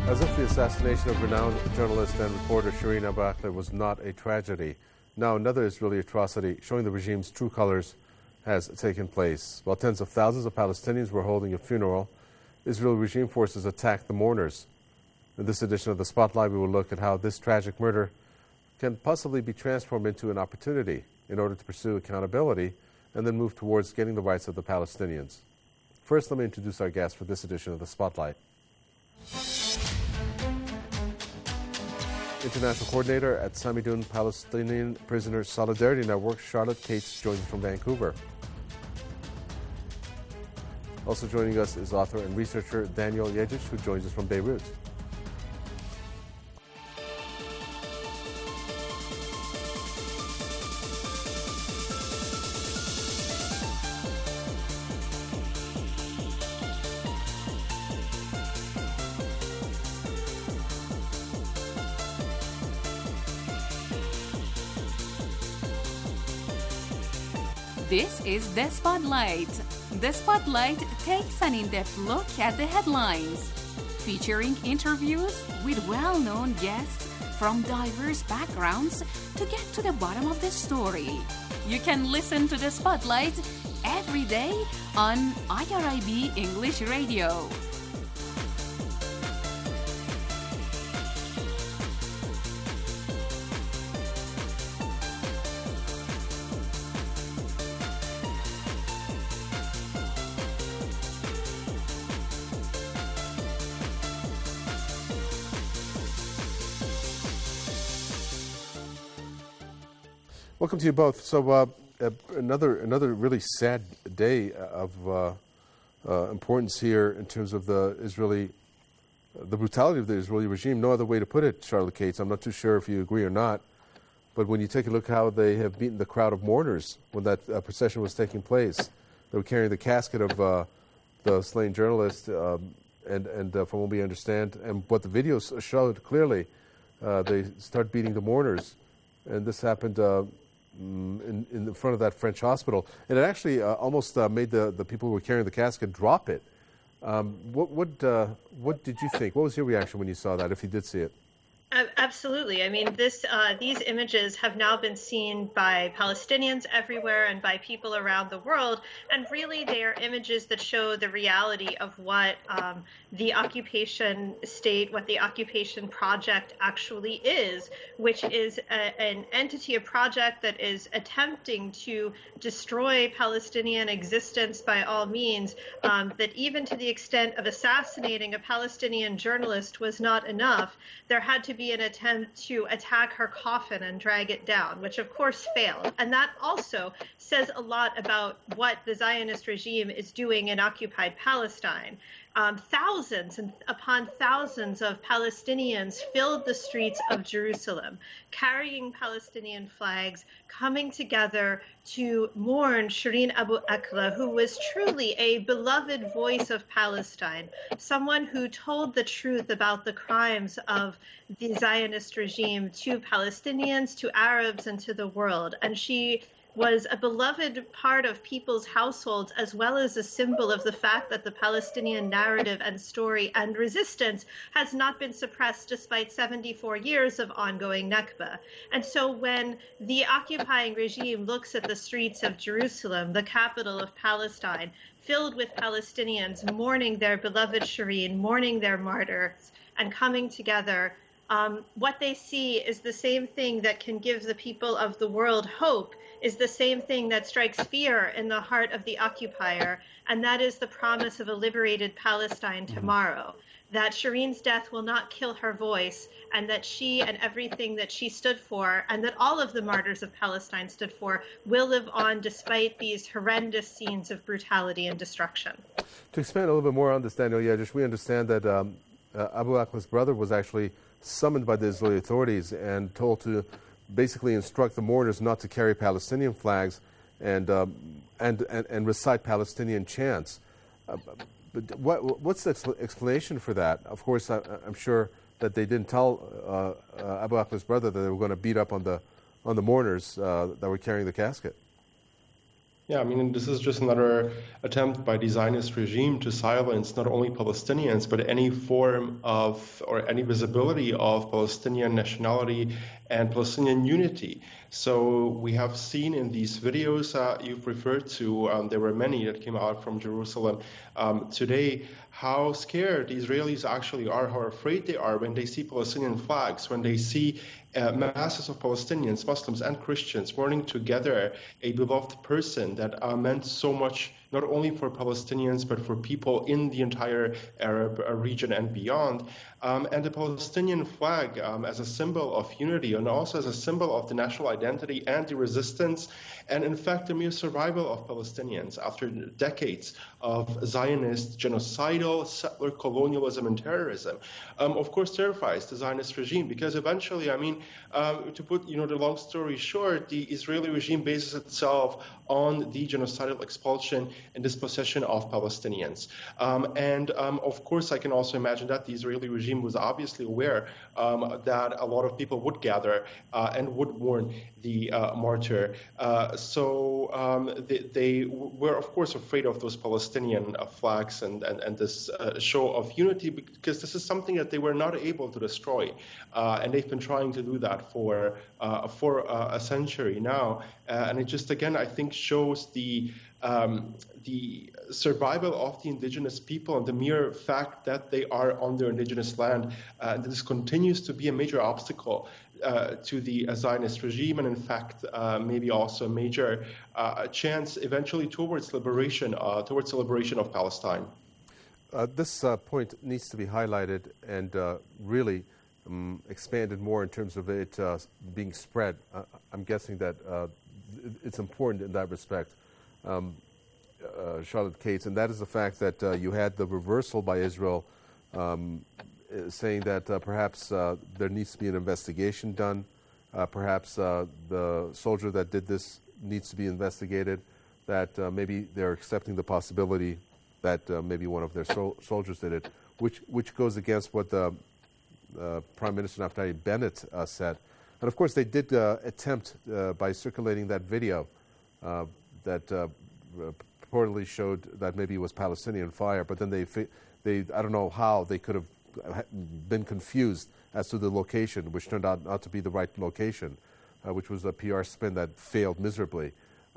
As if the assassination of renowned journalist and reporter Shireen Abu Akleh was not a tragedy, now another Israeli atrocity showing the regime's true colors has taken place. While tens of thousands of Palestinians were holding a funeral, Israeli regime forces attacked the mourners. In this edition of The Spotlight, we will look at how this tragic murder can possibly be transformed into an opportunity in order to pursue accountability and then move towards getting the rights of the Palestinians. First, let me introduce our guest for this edition of The Spotlight. International Coordinator at Samidoun Palestinian Prisoner Solidarity Network, Charlotte Cates, joins us from Vancouver. Also joining us is author and researcher Daniel Yejish, who joins us from Beirut. This is The Spotlight. The Spotlight takes an in-depth look at the headlines, featuring interviews with well-known guests from diverse backgrounds to get to the bottom of the story. You can listen to The Spotlight every day on IRIB English Radio. Welcome to you both. So another really sad day of importance here in terms of the brutality of the Israeli regime. No other way to put it, Charlotte Cates. I'm not too sure if you agree or not, but when you take a look how they have beaten the crowd of mourners when that procession was taking place, they were carrying the casket of the slain journalist, and from what we understand, and what the videos showed clearly, they start beating the mourners, and this happened in front of that French hospital, and it actually almost made the people who were carrying the casket drop it. What did you think? What was your reaction when you saw that, if you did see it? Absolutely. I mean, these images have now been seen by Palestinians everywhere and by people around the world, and really they are images that show the reality of what the occupation state, what the occupation project actually is, which is an entity, a project that is attempting to destroy Palestinian existence by all means, that even to the extent of assassinating a Palestinian journalist was not enough. There had to be an attempt to attack her coffin and drag it down, which of course failed. And that also says a lot about what the Zionist regime is doing in occupied Palestine. Thousands and upon thousands of Palestinians filled the streets of Jerusalem, carrying Palestinian flags, coming together to mourn Shireen Abu Akleh, who was truly a beloved voice of Palestine, someone who told the truth about the crimes of the Zionist regime to Palestinians, to Arabs, and to the world. And she was a beloved part of people's households, as well as a symbol of the fact that the Palestinian narrative and story and resistance has not been suppressed despite 74 years of ongoing Nakba. And so when the occupying regime looks at the streets of Jerusalem, the capital of Palestine, filled with Palestinians mourning their beloved Shireen, mourning their martyrs, and coming together, what they see is the same thing that can give the people of the world hope, is the same thing that strikes fear in the heart of the occupier, and that is the promise of a liberated Palestine tomorrow, that Shireen's death will not kill her voice, and that she and everything that she stood for, and that all of the martyrs of Palestine stood for, will live on despite these horrendous scenes of brutality and destruction. To expand a little bit more on this, Daniel Yejish, we understand that Abu Akleh's brother was actually summoned by the Israeli authorities and told to basically instruct the mourners not to carry Palestinian flags and recite Palestinian chants. But what's the explanation for that? Of course, I'm sure that they didn't tell Abu Akleh's brother that they were going to beat up on the mourners that were carrying the casket. Yeah, I mean, this is just another attempt by the Zionist regime to silence not only Palestinians, but any form of or any visibility of Palestinian nationality and Palestinian unity. So we have seen in these videos you've referred to, there were many that came out from Jerusalem today, how scared the Israelis actually are, how afraid they are when they see Palestinian flags, when they see masses of Palestinians, Muslims, and Christians mourning together a beloved person that meant so much, not only for Palestinians, but for people in the entire Arab region and beyond. And the Palestinian flag as a symbol of unity and also as a symbol of the national identity and the resistance, and in fact, the mere survival of Palestinians after decades of Zionist, genocidal, settler colonialism and terrorism, of course, terrifies the Zionist regime because eventually, I mean, to put the long story short, the Israeli regime bases itself on the genocidal expulsion and dispossession of Palestinians. And of course, I can also imagine that the Israeli regime was obviously aware that a lot of people would gather and would mourn the martyr. So they were, of course, afraid of those Palestinian flags and this show of unity because this is something that they were not able to destroy. And they've been trying to do that for a century now. And it just, again, I think shows the survival of the indigenous people and the mere fact that they are on their indigenous land. This continues to be a major obstacle to the Zionist regime, and in fact, maybe also a major chance eventually towards the liberation of Palestine. This point needs to be highlighted and really expanded more in terms of it being spread. I'm guessing that it's important in that respect. Charlotte Cates, and that is the fact that you had the reversal by Israel saying that perhaps there needs to be an investigation done, perhaps the soldier that did this needs to be investigated, that maybe they're accepting the possibility that maybe one of their soldiers did it, which goes against what the Prime Minister Naftali Bennett said. And of course they did attempt by circulating that video that reportedly showed that maybe it was Palestinian fire, but then they I don't know how they could have been confused as to the location, which turned out not to be the right location, which was a PR spin that failed miserably.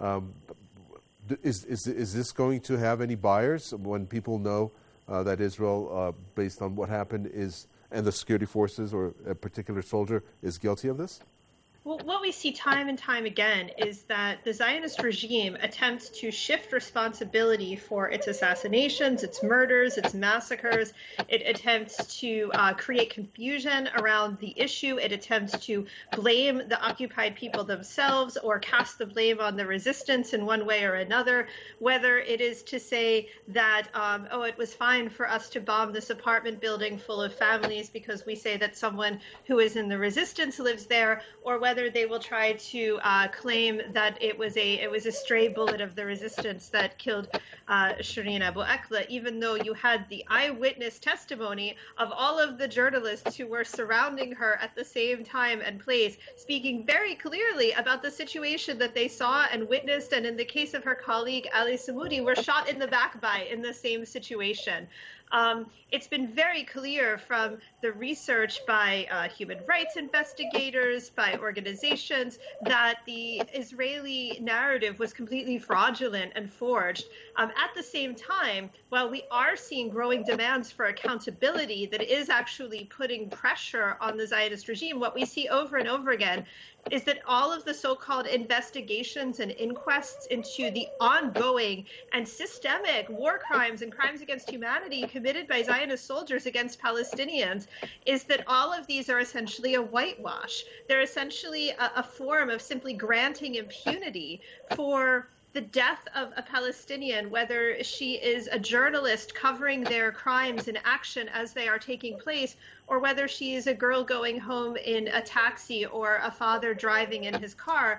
Is this going to have any buyers when people know that Israel, based on what happened, and the security forces or a particular soldier is guilty of this? Well, what we see time and time again is that the Zionist regime attempts to shift responsibility for its assassinations, its murders, its massacres. It attempts to create confusion around the issue. It attempts to blame the occupied people themselves or cast the blame on the resistance in one way or another, whether it is to say that, it was fine for us to bomb this apartment building full of families because we say that someone who is in the resistance lives there, or whether they will try to claim that it was a stray bullet of the resistance that killed Shireen Abu Akleh, even though you had the eyewitness testimony of all of the journalists who were surrounding her at the same time and place, speaking very clearly about the situation that they saw and witnessed, and in the case of her colleague Ali Samoudi, were shot in the back by in the same situation. It's been very clear from the research by human rights investigators, by organizations, that the Israeli narrative was completely fraudulent and forged. At the same time, while we are seeing growing demands for accountability that is actually putting pressure on the Zionist regime, what we see over and over again is that all of the so-called investigations and inquests into the ongoing and systemic war crimes and crimes against humanity committed by Zionist soldiers against Palestinians, is that all of these are essentially a whitewash. They're essentially a form of simply granting impunity for the death of a Palestinian, whether she is a journalist covering their crimes in action as they are taking place, or whether she is a girl going home in a taxi or a father driving in his car.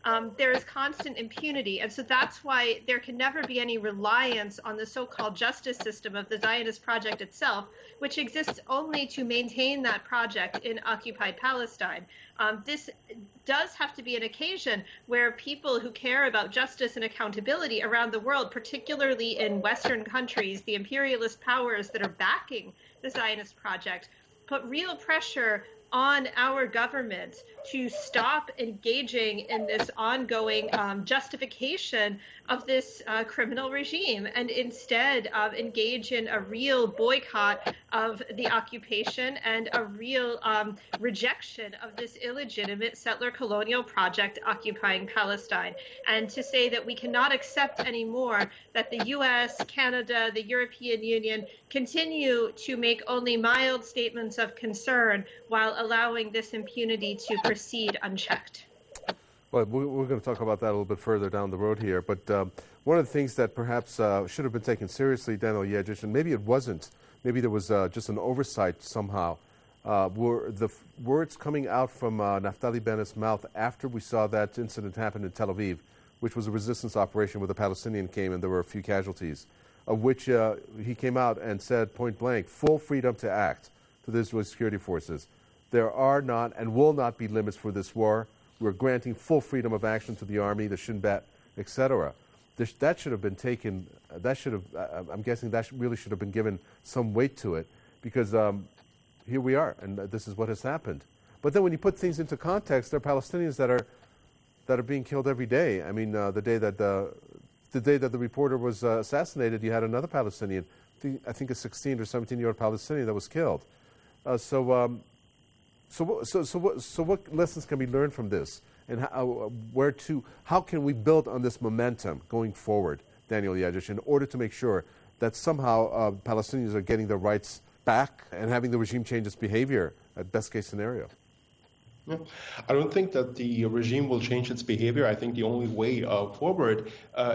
there is constant impunity. And so that's why there can never be any reliance on the so-called justice system of the Zionist project itself, which exists only to maintain that project in occupied Palestine. This does have to be an occasion where people who care about justice and accountability around the world, particularly in Western countries, the imperialist powers that are backing the Zionist project, put real pressure on our government to stop engaging in this ongoing justification of this criminal regime and instead engage in a real boycott of the occupation and a real rejection of this illegitimate settler colonial project occupying Palestine. And to say that we cannot accept anymore that the US, Canada, the European Union continue to make only mild statements of concern while allowing this impunity to proceed unchecked. Well, we're going to talk about that a little bit further down the road here. But one of the things that perhaps should have been taken seriously, Daniel Yegich, and maybe it wasn't, maybe there was just an oversight somehow, were the words coming out from Naftali Bennett's mouth after we saw that incident happen in Tel Aviv, which was a resistance operation where the Palestinian came and there were a few casualties, of which he came out and said point blank, full freedom to act to the Israeli security forces. There are not and will not be limits for this war. We're granting full freedom of action to the army, the Shin Bet, etc. That should have been taken. That should have. I'm guessing that really should have been given some weight to it, because here we are, and this is what has happened. But then, when you put things into context, there are Palestinians that are being killed every day. I mean, the day that the reporter was assassinated, you had another Palestinian, I think a 16 or 17-year-old Palestinian that was killed. So what lessons can we learn from this, and how can we build on this momentum going forward, Daniel Yegich, in order to make sure that somehow Palestinians are getting their rights back and having the regime change its behavior at best case scenario? Yeah. I don't think that the regime will change its behavior. I think the only way forward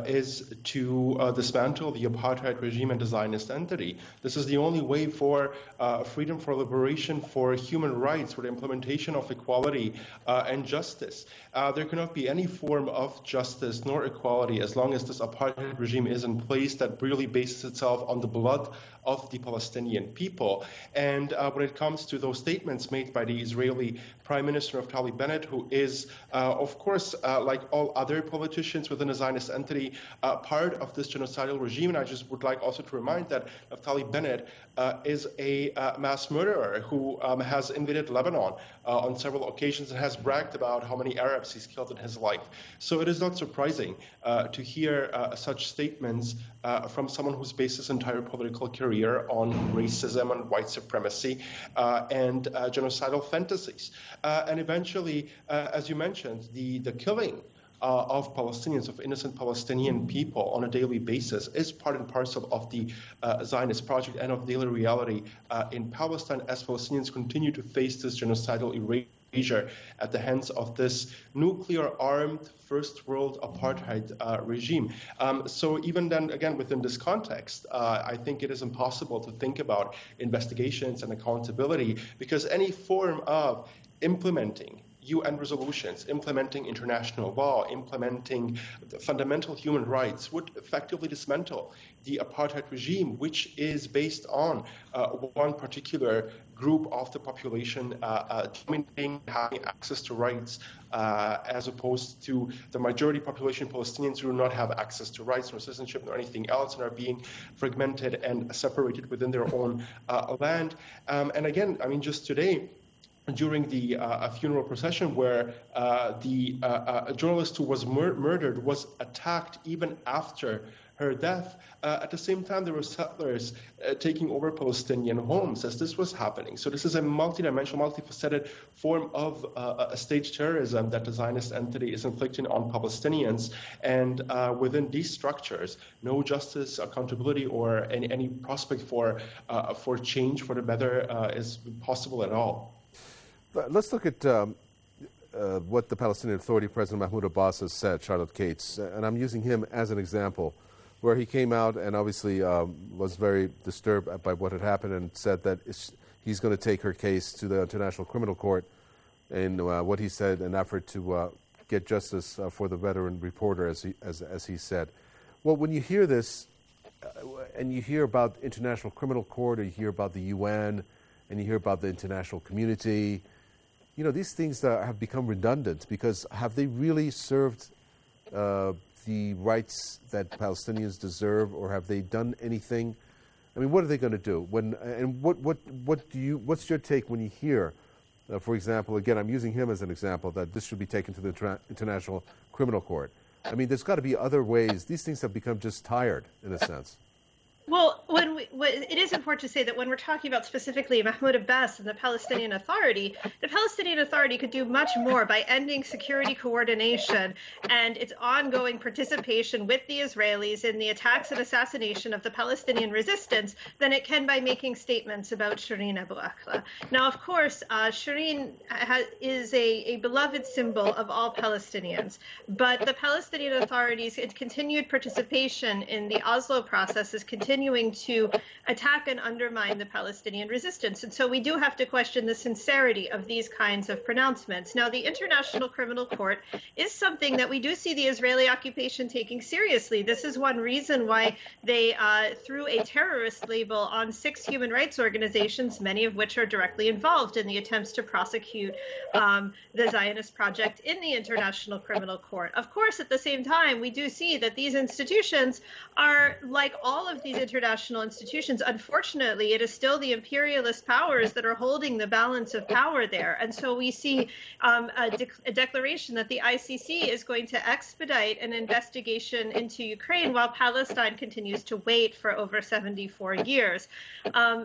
is to dismantle the apartheid regime and the Zionist entity. This is the only way for freedom, for liberation, for human rights, for the implementation of equality and justice. There cannot be any form of justice nor equality as long as this apartheid regime is in place that really bases itself on the blood of the Palestinian people. And when it comes to those statements made by the Israeli Prime Minister Naftali Bennett, who is, of course, like all other politicians within the Zionist entity, part of this genocidal regime. And I just would like also to remind that Naftali Bennett is a mass murderer who has invaded Lebanon on several occasions and has bragged about how many Arabs he's killed in his life. So it is not surprising to hear such statements from someone who's based his entire political career on racism and white supremacy and genocidal fantasies. And eventually, as you mentioned, the killing of Palestinians, of innocent Palestinian people on a daily basis is part and parcel of the Zionist project and of daily reality in Palestine as Palestinians continue to face this genocidal erasure at the hands of this nuclear-armed first world apartheid regime. So even then, again, within this context, I think it is impossible to think about investigations and accountability, because any form of implementing UN resolutions, implementing international law, implementing fundamental human rights would effectively dismantle the apartheid regime, which is based on one particular group of the population dominating, having access to rights, as opposed to the majority population, Palestinians, who do not have access to rights nor citizenship nor anything else and are being fragmented and separated within their own land. And again, I mean, just today, during the funeral procession where the journalist who was murdered was attacked even after her death. At the same time, there were settlers taking over Palestinian homes as this was happening. So this is a multidimensional, multifaceted form of state terrorism that the Zionist entity is inflicting on Palestinians. And within these structures, no justice, accountability, or any prospect for change for the better is possible at all. Let's look at what the Palestinian Authority President Mahmoud Abbas has said, Charlotte Cates, and I'm using him as an example, where he came out and obviously was very disturbed by what had happened and said that he's going to take her case to the International Criminal Court in what he said an effort to get justice for the veteran reporter, as he said. Well, when you hear this, and you hear about International Criminal Court, or you hear about the UN, and you hear about the international community, you know, these things have become redundant, because have they really served the rights that Palestinians deserve, or have they done anything? I mean, what are they going to do? What's your take when you hear, for example, again, I'm using him as an example, that this should be taken to the International Criminal Court? I mean, there's got to be other ways. These things have become just tired, in a sense. Well, it is important to say that when we're talking about specifically Mahmoud Abbas and the Palestinian Authority could do much more by ending security coordination and its ongoing participation with the Israelis in the attacks and assassination of the Palestinian resistance than it can by making statements about Shireen Abu Akleh. Now, of course, Shireen is a beloved symbol of all Palestinians, but the Palestinian Authority's continued participation in the Oslo process is continuing to attack and undermine the Palestinian resistance. And so we do have to question the sincerity of these kinds of pronouncements. Now, the International Criminal Court is something that we do see the Israeli occupation taking seriously. This is one reason why they threw a terrorist label on 6 human rights organizations, many of which are directly involved in the attempts to prosecute the Zionist project in the International Criminal Court. Of course, at the same time, we do see that these institutions are, like all of these international institutions, unfortunately, it is still the imperialist powers that are holding the balance of power there. And so we see a declaration that the ICC is going to expedite an investigation into Ukraine while Palestine continues to wait for over 74 years. And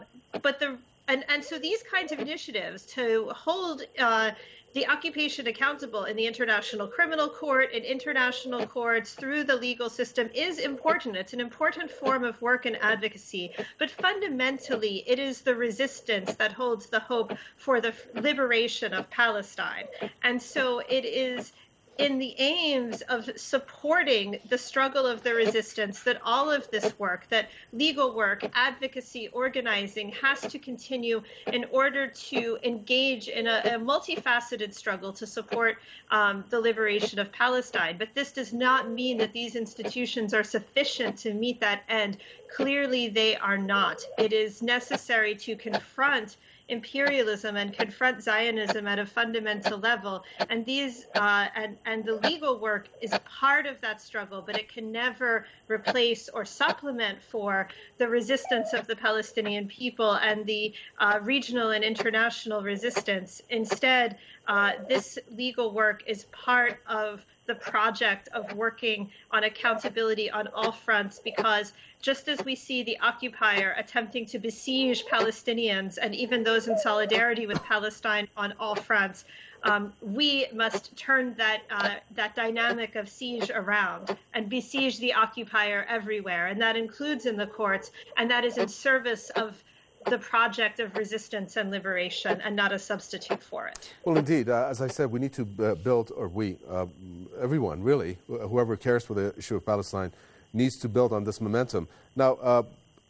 so these kinds of initiatives to hold the occupation accountable in the International Criminal Court, in international courts, through the legal system is important. It's an important form of work and advocacy. But fundamentally, it is the resistance that holds the hope for the liberation of Palestine. And so it is in the aims of supporting the struggle of the resistance that all of this work, that legal work, advocacy, organizing has to continue in order to engage in a multifaceted struggle to support the liberation of Palestine. But this does not mean that these institutions are sufficient to meet that end. Clearly, they are not. It is necessary to confront imperialism and confront Zionism at a fundamental level, and these and the legal work is part of that struggle, but it can never replace or supplement for the resistance of the Palestinian people and the regional and international resistance. Instead, this legal work is part of the project of working on accountability on all fronts, because just as we see the occupier attempting to besiege Palestinians and even those in solidarity with Palestine on all fronts, we must turn that dynamic of siege around and besiege the occupier everywhere. And that includes in the courts, and that is in service of the project of resistance and liberation, and not a substitute for it. Well, indeed, as I said, we need to build, or everyone really, whoever cares for the issue of Palestine, needs to build on this momentum. Now,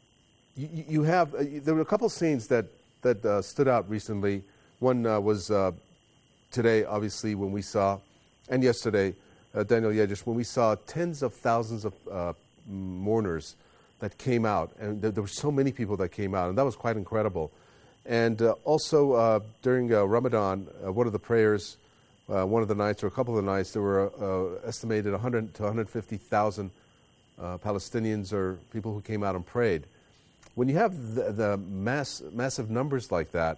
there were a couple of scenes that stood out recently. One was today, obviously, when we saw, and yesterday, Daniel Yejish, when we saw tens of thousands of mourners that came out, and there were so many people that came out, and that was quite incredible. And also during Ramadan, one of the prayers, one of the nights, or a couple of the nights, there were estimated 100 to 150,000 Palestinians or people who came out and prayed. When you have the massive numbers like that,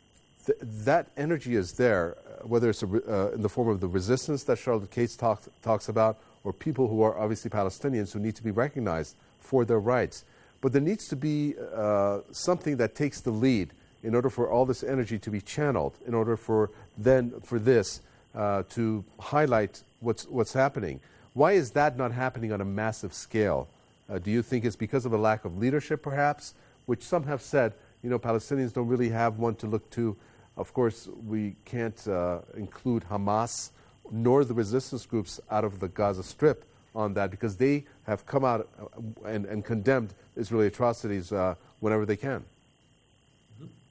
that energy is there, whether it's in the form of the resistance that Charlotte Cates talks about, or people who are obviously Palestinians who need to be recognized for their rights. But there needs to be something that takes the lead in order for all this energy to be channeled, in order for this to highlight what's happening. Why is that not happening on a massive scale? Do you think it's because of a lack of leadership, perhaps, which some have said, Palestinians don't really have one to look to. Of course, we can't include Hamas nor the resistance groups out of the Gaza Strip on that, because they have come out and condemned Israeli atrocities whenever they can.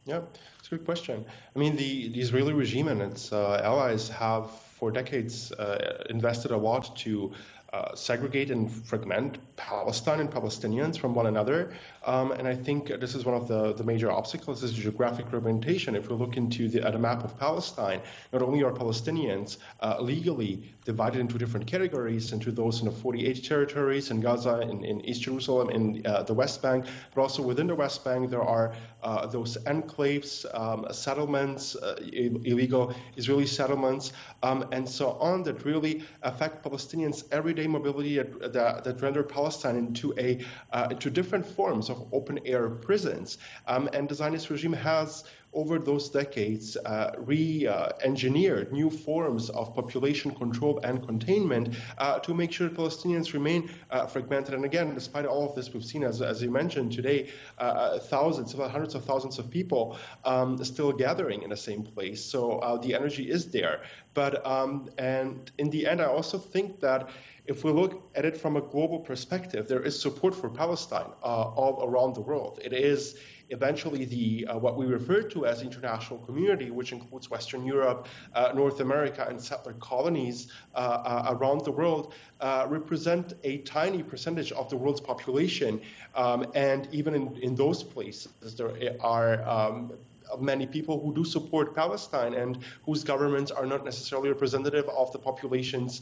Yeah, it's a good question. I mean, the Israeli regime and its allies have for decades invested a lot to segregate and fragment Palestine and Palestinians from one another. And I think this is one of the major obstacles is geographic fragmentation. If we look into the map of Palestine, not only are Palestinians legally divided into different categories, into those in the 48 territories in Gaza, in East Jerusalem, in the West Bank, but also within the West Bank, there are those enclaves, settlements, illegal Israeli settlements, and so on that really affect Palestinians' everyday mobility that render Palestine into different forms of open-air prisons. And the Zionist regime has, over those decades, re-engineered new forms of population control and containment to make sure Palestinians remain fragmented. And again, despite all of this, we've seen, as you mentioned today, thousands, hundreds of thousands of people still gathering in the same place. So the energy is there. But and in the end, I also think that if we look at it from a global perspective, there is support for Palestine all around the world. It is eventually the what we refer to as international community, which includes Western Europe, North America, and settler colonies around the world, represent a tiny percentage of the world's population. And even in those places, there are many people who do support Palestine and whose governments are not necessarily representative of the population's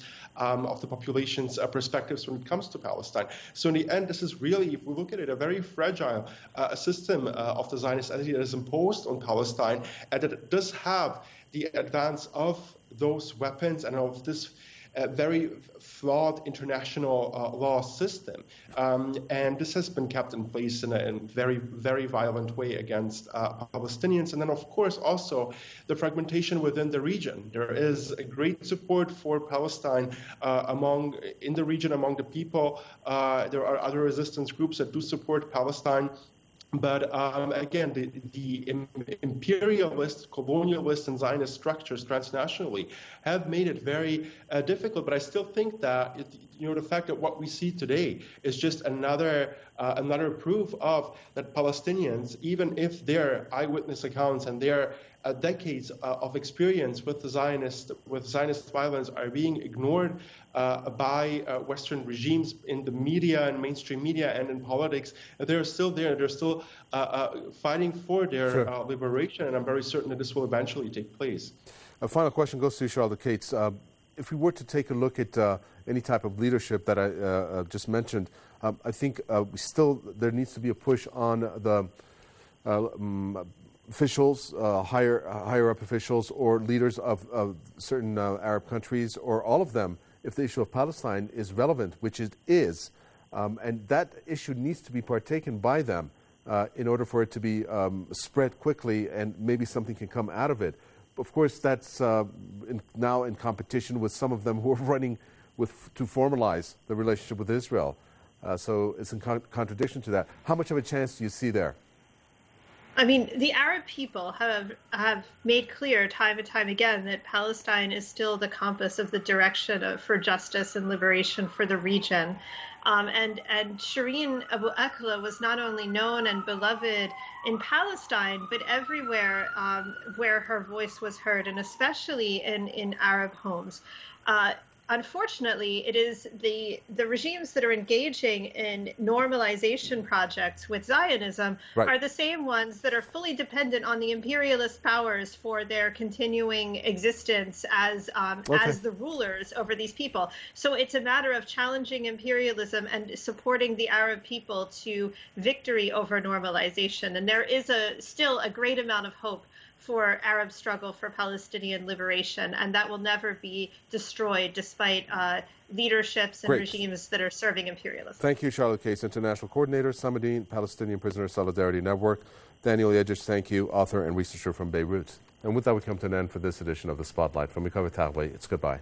perspectives when it comes to Palestine. So in the end, this is really, if we look at it, a very fragile system of the Zionist entity that is imposed on Palestine, and that it does have the advance of those weapons and of this very flawed international law system. And this has been kept in place in a very, very violent way against Palestinians. And then, of course, also the fragmentation within the region. There is a great support for Palestine in the region among the people. There are other resistance groups that do support Palestine. But again, the imperialist, colonialist, and Zionist structures transnationally have made it very difficult. But I still think that the fact that what we see today is just another proof of that Palestinians, even if their eyewitness accounts and their decades of experience with Zionist violence are being ignored by Western regimes in the media and mainstream media and in politics, they're still there. They're still fighting for their liberation, and I'm very certain that this will eventually take place. A final question goes to Charlotte Cates. If we were to take a look at any type of leadership that I just mentioned, I think there needs to be a push on the officials, higher up officials, or leaders of certain Arab countries, or all of them, if the issue of Palestine is relevant, which it is, and that issue needs to be partaken by them in order for it to be spread quickly, and maybe something can come out of it. Of course, that's now in competition with some of them who are running to formalize the relationship with Israel. So it's in contradiction to that. How much of a chance do you see there? I mean, the Arab people have made clear time and time again that Palestine is still the compass of the direction for justice and liberation for the region. And Shireen Abu Akleh was not only known and beloved in Palestine, but everywhere where her voice was heard, and especially in Arab homes. Unfortunately, it is the regimes that are engaging in normalization projects with Zionism are the same ones that are fully dependent on the imperialist powers for their continuing existence as the rulers over these people. So it's a matter of challenging imperialism and supporting the Arab people to victory over normalization. And there is still a great amount of hope for Arab struggle for Palestinian liberation, and that will never be destroyed despite leaderships and regimes that are serving imperialism. Thank you, Charlotte Cates, International Coordinator, Samadin, Palestinian Prisoner Solidarity Network. Daniel Yegich, thank you, author and researcher from Beirut. And with that, we come to an end for this edition of The Spotlight. From Mikhail Tarway, it's goodbye.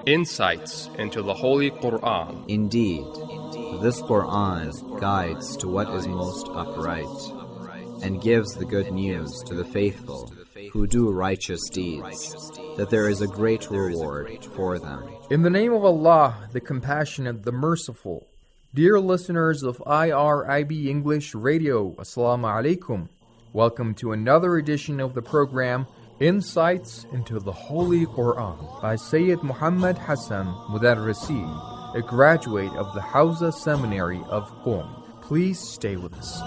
Insights into the Holy Quran. Indeed, this Quran guides to what is most upright, and gives the good news to the faithful who do righteous deeds, that there is a great reward for them. In the name of Allah, the Compassionate, the Merciful. Dear listeners of IRIB English Radio, Assalamu alaikum. Welcome to another edition of the program, Insights into the Holy Quran, by Sayyid Muhammad Hassan Mudarrisi, a graduate of the Hawza Seminary of Qom. Please stay with us.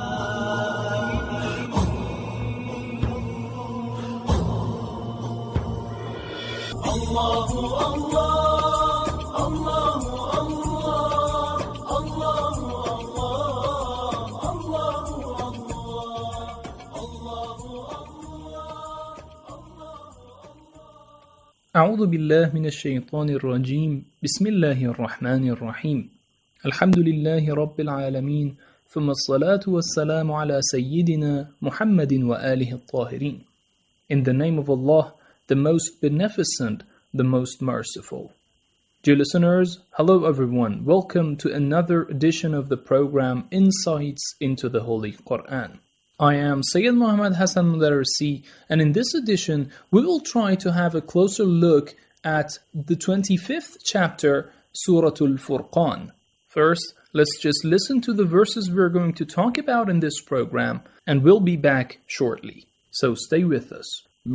أعوذ بالله من الشيطان الرجيم بسم الله الرحمن الرحيم الحمد لله رب العالمين ثم الصلاة والسلام على سيدنا محمد وآله الطاهرين. In the name of Allah, the most beneficent, the most merciful. Dear listeners, hello everyone. Welcome to another edition of the program Insights into the Holy Quran. I am Sayyid Muhammad Hassan Mudarrisi, and in this edition, we will try to have a closer look at the 25th chapter, Surah Al-Furqan. First, let's just listen to the verses we're going to talk about in this program, and we'll be back shortly. So stay with us.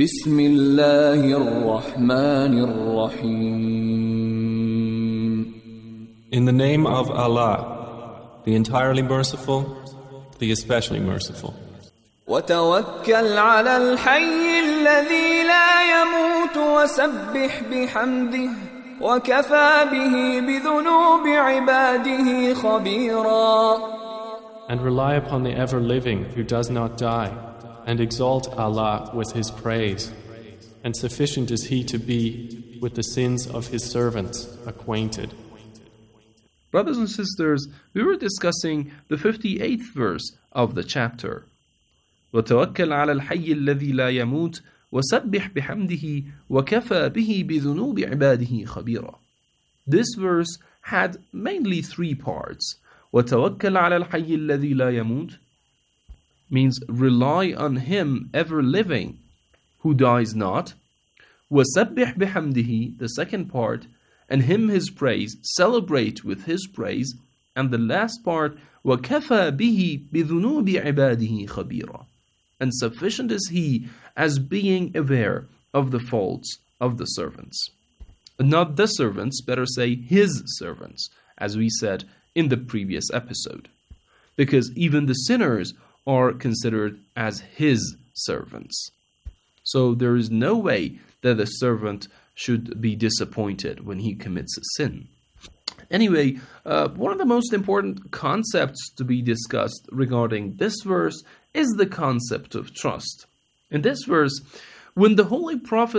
Bismillahir-Rahmanir-Rahim. In the name of Allah, the entirely merciful, the especially merciful. وتوكل على الحي الذي لا يموت وسبح بحمده وكفى به بذنوب عباده خبيرا. And rely upon the ever-living who does not die, and exalt Allah with His praise, and sufficient is He to be with the sins of His servants acquainted. Brothers and sisters, we were discussing the 58th verse of the chapter. وتوكل على الحي الذي لا يموت وسبح بحمده وكفى به بذنوب عباده خبيرا. This verse had mainly three parts. وتوكل على الحي الذي لا يموت means rely on Him ever living who dies not. وسبح بحمده, the second part, and Him His praise, celebrate with His praise. And the last part, وكفى به بذنوب عباده خبيرا. And sufficient is He as being aware of the faults of the servants. Not the servants, better say His servants, as we said in the previous episode. Because even the sinners are considered as His servants. So there is no way that a servant should be disappointed when he commits a sin. Anyway, one of the most important concepts to be discussed regarding this verse is the concept of trust. In this verse, when the Holy Prophet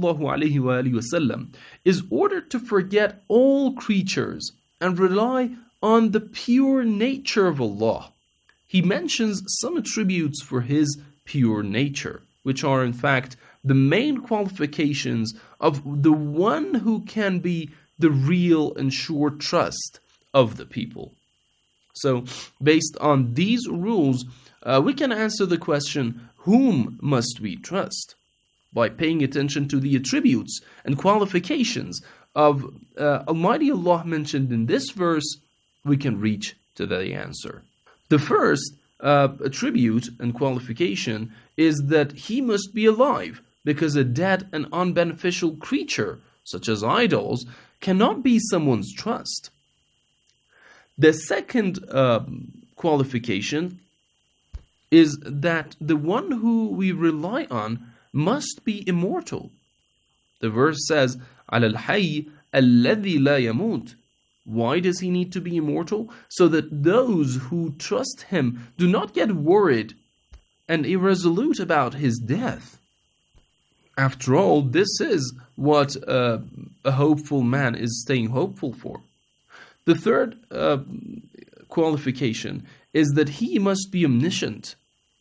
ﷺ is ordered to forget all creatures and rely on the pure nature of Allah, he mentions some attributes for His pure nature, which are in fact the main qualifications of the one who can be the real and sure trust of the people. So, based on these rules, we can answer the question, whom must we trust? By paying attention to the attributes and qualifications of Almighty Allah mentioned in this verse, we can reach to the answer. The first attribute and qualification is that He must be alive, because a dead and unbeneficial creature, such as idols, cannot be someone's trust. The second qualification is that the one who we rely on must be immortal. The verse says, عَلَى الْحَيِّ الَّذِي لَا يَمُوتُ. Why does he need to be immortal? So that those who trust him do not get worried and irresolute about his death. After all, this is what a hopeful man is staying hopeful for. The third qualification is that he must be omniscient.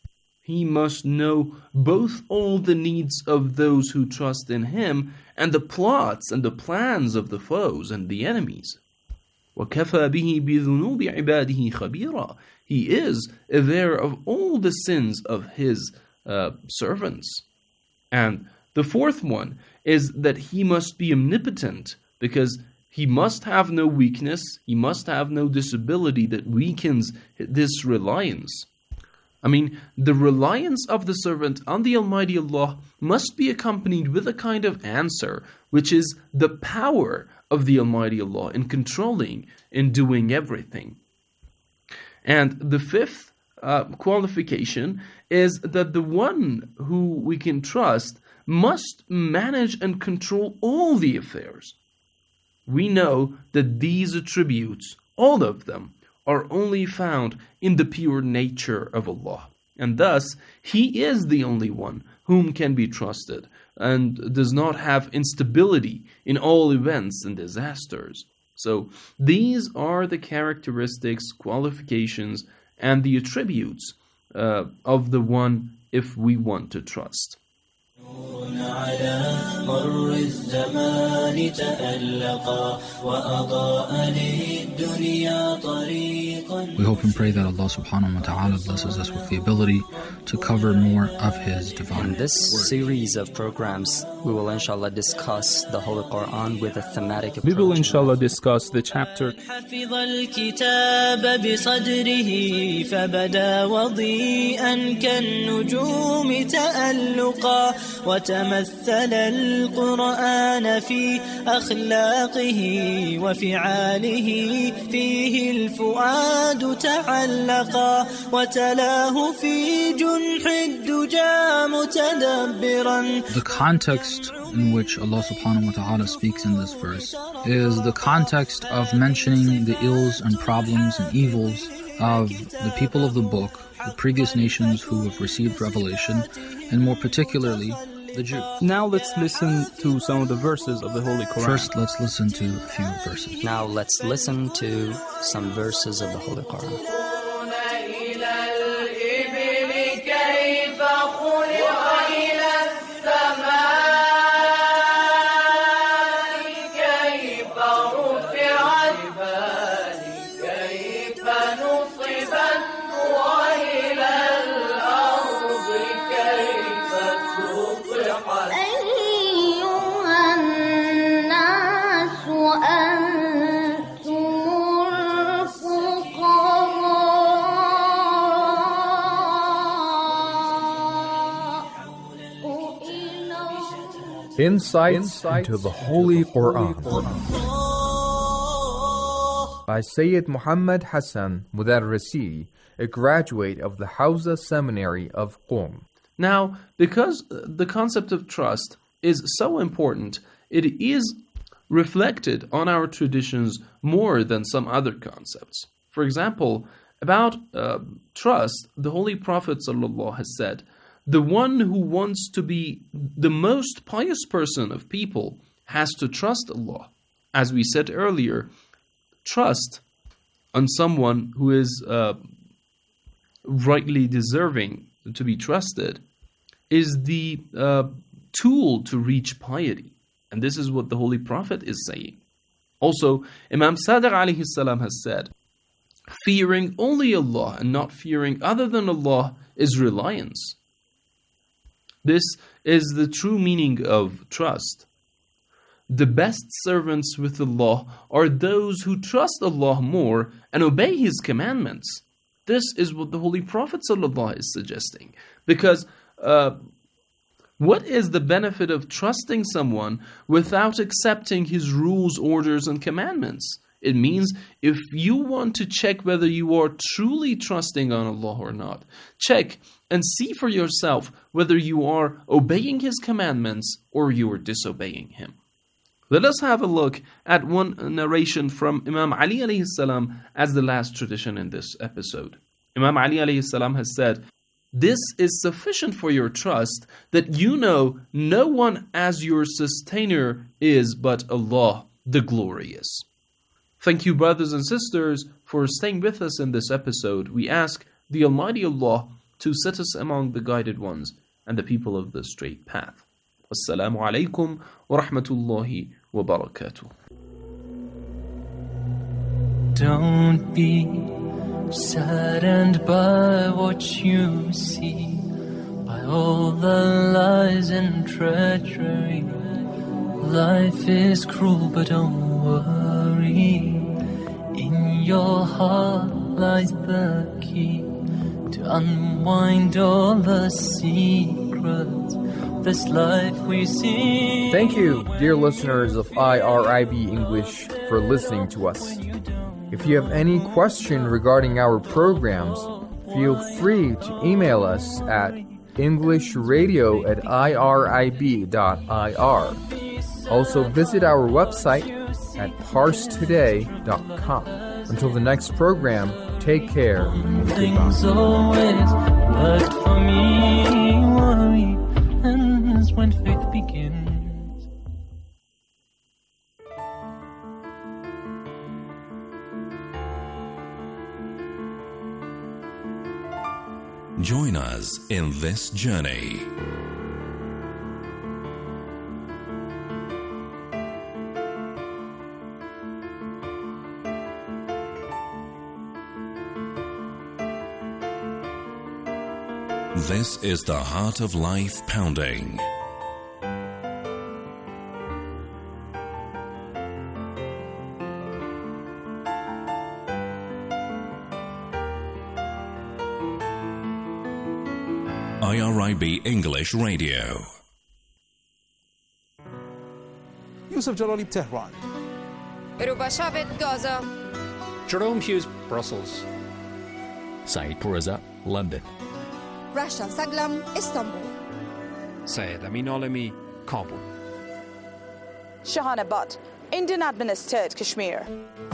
he must know both all the needs of those who trust in him and the plots and the plans of the foes and the enemies. وَكَفَى بِهِ بِذُنُوبِ عِبَادِهِ خَبِيرًا. He is aware of all the sins of his servants. And the fourth one is that he must be omnipotent, because he must have no weakness, he must have no disability that weakens this reliance. I mean, the reliance of the servant on the Almighty Allah must be accompanied with a kind of answer, which is the power of the Almighty Allah in controlling, in doing everything. And the fifth qualification is that the one who we can trust must manage and control all the affairs. We know that these attributes, all of them, are only found in the pure nature of Allah. And thus, He is the only one whom can be trusted and does not have instability in all events and disasters. So, these are the characteristics, qualifications, and the attributes of the one if we want to trust. على مر الزمان تألقا وأضاء للدنيا طريقا. We hope and pray that Allah subhanahu wa ta'ala blesses us with the ability to cover more of His divine. In this series of programs, we will inshallah discuss the Holy Quran with a thematic approach. We will inshallah discuss the chapter. حفظ الكتاب بصدره فبدا وضيئا كالنجوم تألقا وتمثل القرآن في أخلاقه وفعاله فيه الفؤاد تعلقا وتلاه في جنح الدجى متدبرا. The context in which Allah subhanahu wa ta'ala speaks in this verse is the context of mentioning the ills and problems and evils of the people of the book, the previous nations who have received revelation, and more particularly the Jews. Now let's listen to some of the verses of the Holy Quran. First, let's listen to a few verses. Now let's listen to some verses of the Holy Quran. Insights into the Holy Quran by Sayyid Muhammad Hassan Mudarrisi, a graduate of the Hawza Seminary of Qom. Now, because the concept of trust is so important, it is reflected on our traditions more than some other concepts. For example, about trust, the Holy Prophet ﷺ has said, the one who wants to be the most pious person of people has to trust Allah. As we said earlier, trust on someone who is rightly deserving to be trusted is the tool to reach piety. And this is what the Holy Prophet is saying. Also, Imam Sadiq alayhi salam has said, fearing only Allah and not fearing other than Allah is reliance. This is the true meaning of trust. The best servants with Allah are those who trust Allah more and obey His commandments. This is what the Holy Prophet ﷺ is suggesting. Because what is the benefit of trusting someone without accepting his rules, orders, and commandments? It means if you want to check whether you are truly trusting on Allah or not, check and see for yourself whether you are obeying His commandments or you are disobeying Him. Let us have a look at one narration from Imam Ali alayhi salam as the last tradition in this episode. Imam Ali alayhi salam has said, "This is sufficient for your trust that you know no one as your sustainer is but Allah, the Glorious." Thank you, brothers and sisters, for staying with us in this episode. We ask the Almighty Allah to set us among the guided ones and the people of the straight path. Wassalamu alaikum wa rahmatullahi wa barakatuh. Don't be saddened by what you see, by all the lies and treachery. Life is cruel, but don't worry. In your heart lies the key to unwind all the secrets of this life we see. Thank you, dear listeners of IRIB English, for listening to us. If you have any question regarding our programs, feel free to email us at englishradio@irib.ir. Also visit our website at parstoday.com. Until the next program, take care and Things goodbye. always worked for me. Worry ends when faith begins. Join us in this journey. This is the Heart of Life Pounding. IRIB English Radio. Yusuf Jalali, Tehran. Ruba Shabit, Gaza. Jerome Hughes, Brussels. Saeed Poureza, London. Rasha Saglam, Istanbul. Syed Amin Alami, Kabul. Shahana Butt, Indian administered Kashmir.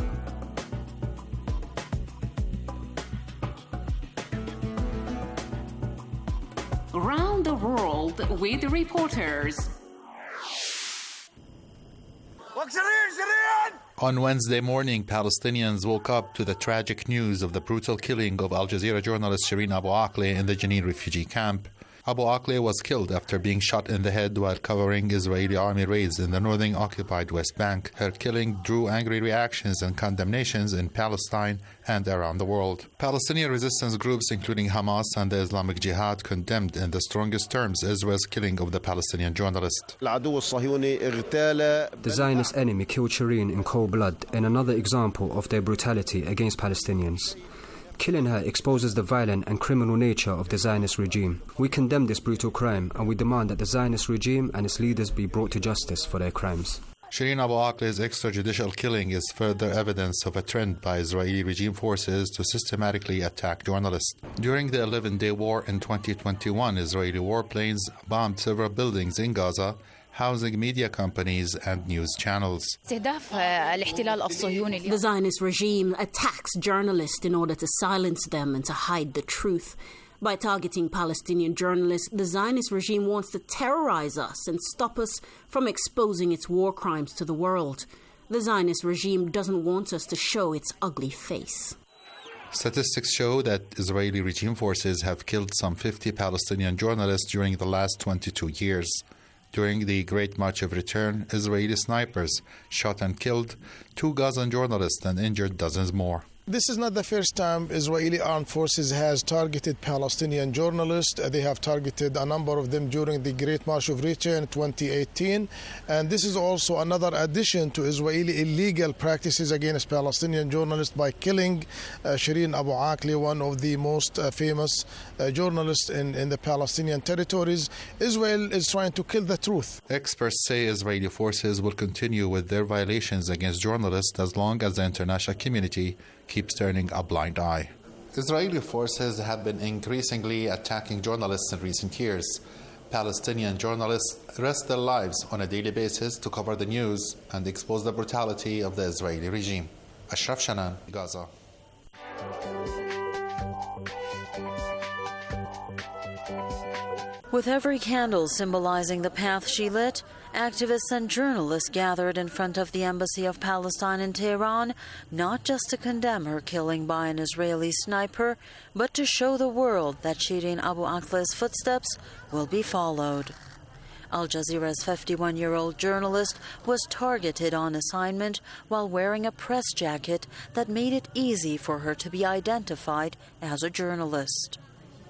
Around the world with reporters. On Wednesday morning, Palestinians woke up to the tragic news of the brutal killing of Al Jazeera journalist Shireen Abu Akleh in the Jenin refugee camp. Abu Akleh was killed after being shot in the head while covering Israeli army raids in the northern occupied West Bank. Her killing drew angry reactions and condemnations in Palestine and around the world. Palestinian resistance groups including Hamas and the Islamic Jihad condemned in the strongest terms Israel's killing of the Palestinian journalist. The Zionist enemy killed Shireen in cold blood in another example of their brutality against Palestinians. Killing her exposes the violent and criminal nature of the Zionist regime. We condemn this brutal crime and we demand that the Zionist regime and its leaders be brought to justice for their crimes. Shireen Abu Akleh's extrajudicial killing is further evidence of a trend by Israeli regime forces to systematically attack journalists. During the 11-day war in 2021, Israeli warplanes bombed several buildings in Gaza, housing media companies and news channels. The Zionist regime attacks journalists in order to silence them and to hide the truth. By targeting Palestinian journalists, the Zionist regime wants to terrorize us and stop us from exposing its war crimes to the world. The Zionist regime doesn't want us to show its ugly face. Statistics show that Israeli regime forces have killed some 50 Palestinian journalists during the last 22 years. During the Great March of Return, Israeli snipers shot and killed 2 Gazan journalists and injured dozens more. This is not the first time Israeli armed forces has targeted Palestinian journalists. They have targeted a number of them during the Great March of Return in 2018. And this is also another addition to Israeli illegal practices against Palestinian journalists by killing Shireen Abu Akleh, one of the most famous journalists in the Palestinian territories. Israel is trying to kill the truth. Experts say Israeli forces will continue with their violations against journalists as long as the international community keeps turning a blind eye. Israeli forces have been increasingly attacking journalists in recent years. Palestinian journalists risk their lives on a daily basis to cover the news and expose the brutality of the Israeli regime. Ashraf Shanan, Gaza. With every candle symbolizing the path she lit, activists and journalists gathered in front of the Embassy of Palestine in Tehran, not just to condemn her killing by an Israeli sniper, but to show the world that Shireen Abu Akleh's footsteps will be followed. Al Jazeera's 51-year-old journalist was targeted on assignment while wearing a press jacket that made it easy for her to be identified as a journalist.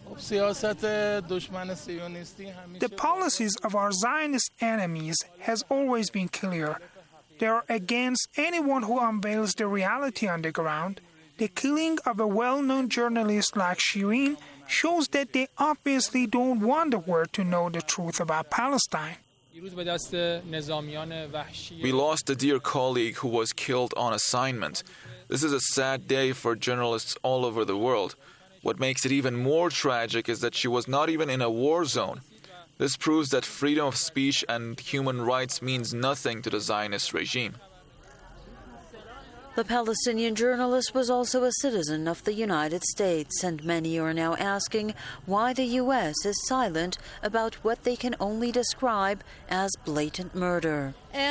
The policies of our Zionist enemies has always been clear. They are against anyone who unveils the reality on the ground. The killing of a well-known journalist like Shireen shows that they obviously don't want the world to know the truth about Palestine. We lost a dear colleague who was killed on assignment. This is a sad day for journalists all over the world. What makes it even more tragic is that she was not even in a war zone. This proves that freedom of speech and human rights means nothing to the Zionist regime. The Palestinian journalist was also a citizen of the United States, and many are now asking why the U.S. is silent about what they can only describe as blatant murder.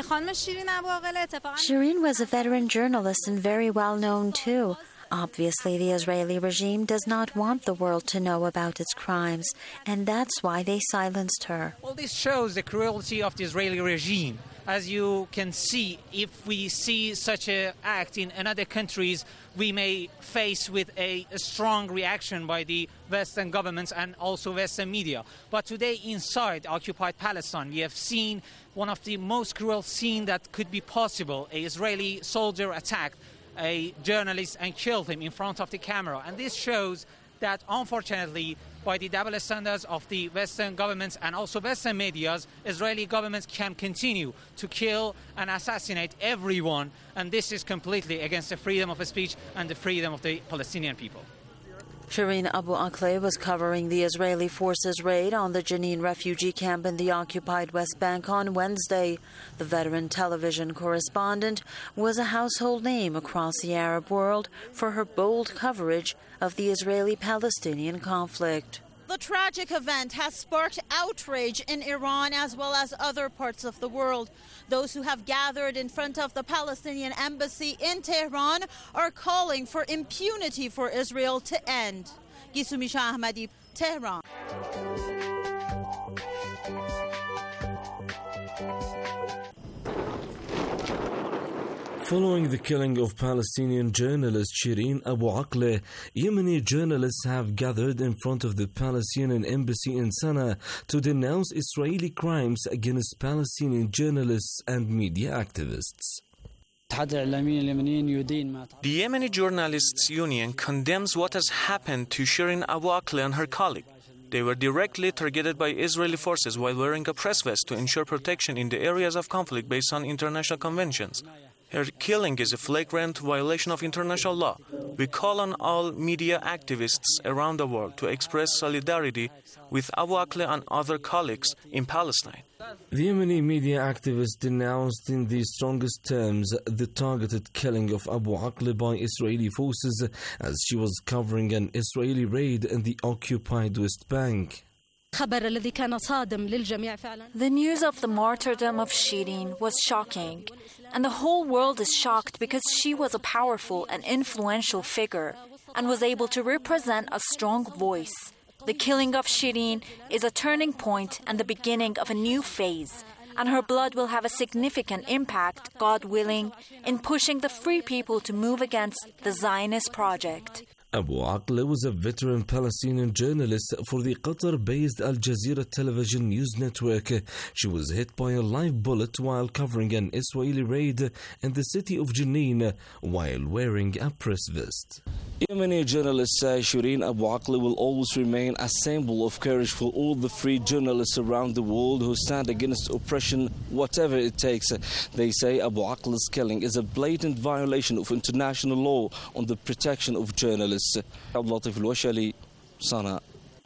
Shireen was a veteran journalist and very well known too. Obviously, the Israeli regime does not want the world to know about its crimes, and that's why they silenced her. Well, this shows the cruelty of the Israeli regime. As you can see, if we see such an act in other countries, we may face with a strong reaction by the Western governments and also Western media. But today, inside occupied Palestine, we have seen one of the most cruel scenes that could be possible. An Israeli soldier attacked a journalist and killed him in front of the camera. And this shows that, unfortunately, by the double standards of the Western governments and also Western medias, Israeli governments can continue to kill and assassinate everyone, and this is completely against the freedom of speech and the freedom of the Palestinian people. Shireen Abu Akleh was covering the Israeli forces' raid on the Jenin refugee camp in the occupied West Bank on Wednesday. The veteran television correspondent was a household name across the Arab world for her bold coverage of the Israeli-Palestinian conflict. The tragic event has sparked outrage in Iran as well as other parts of the world. Those who have gathered in front of the Palestinian embassy in Tehran are calling for impunity for Israel to end. Gisumisha Ahmadi, Tehran. Following the killing of Palestinian journalist Shireen Abu Akleh, Yemeni journalists have gathered in front of the Palestinian embassy in Sana'a to denounce Israeli crimes against Palestinian journalists and media activists. The Yemeni Journalists Union condemns what has happened to Shireen Abu Akleh and her colleague. They were directly targeted by Israeli forces while wearing a press vest to ensure protection in the areas of conflict based on international conventions. Her killing is a flagrant violation of international law. We call on all media activists around the world to express solidarity with Abu Akleh and other colleagues in Palestine. The Yemeni media activists denounced in the strongest terms the targeted killing of Abu Akleh by Israeli forces as she was covering an Israeli raid in the occupied West Bank. The news of the martyrdom of Shireen was shocking, and the whole world is shocked because she was a powerful and influential figure and was able to represent a strong voice. The killing of Shireen is a turning point and the beginning of a new phase, and her blood will have a significant impact, God willing, in pushing the free people to move against the Zionist project. Abu Akleh was a veteran Palestinian journalist for the Qatar-based Al Jazeera television news network. She was hit by a live bullet while covering an Israeli raid in the city of Jenin while wearing a press vest. Yemeni journalists say Shireen Abu Akleh will always remain a symbol of courage for all the free journalists around the world who stand against oppression, whatever it takes. They say Abu Akleh's killing is a blatant violation of international law on the protection of journalists. Abdul Latif Al-Washali, Sana'a.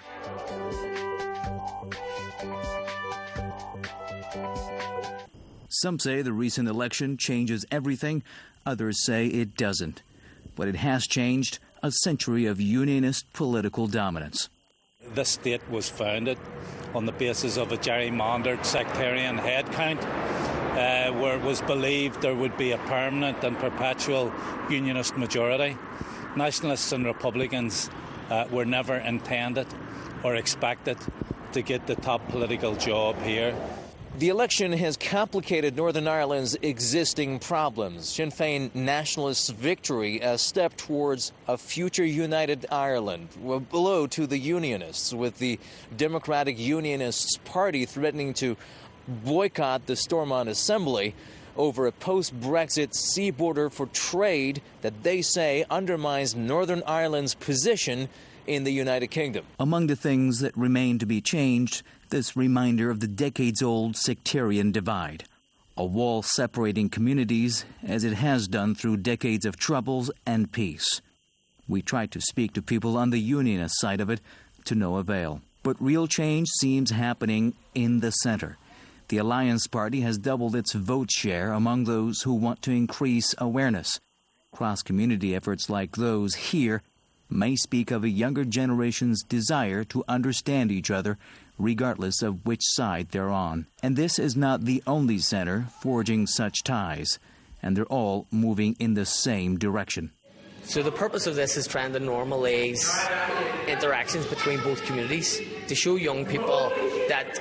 Some say the recent election changes everything. Others say it doesn't. But it has changed a century of unionist political dominance. The state was founded on the basis of a gerrymandered sectarian head count, where it was believed there would be a permanent and perpetual unionist majority. Nationalists and Republicans were never intended or expected to get the top political job here. The election has complicated Northern Ireland's existing problems. Sinn Féin nationalists' victory a step towards a future united Ireland, a blow to the Unionists, with the Democratic Unionists Party threatening to boycott the Stormont Assembly over a post-Brexit sea border for trade that they say undermines Northern Ireland's position in the United Kingdom. Among the things that remain to be changed, this reminder of the decades-old sectarian divide. A wall separating communities, as it has done through decades of troubles and peace. We tried to speak to people on the unionist side of it, to no avail. But real change seems happening in the centre. The Alliance Party has doubled its vote share among those who want to increase awareness. Cross-community efforts like those here may speak of a younger generation's desire to understand each other regardless of which side they're on. And this is not the only centre forging such ties, and they're all moving in the same direction. So the purpose of this is trying to normalise interactions between both communities, to show young people that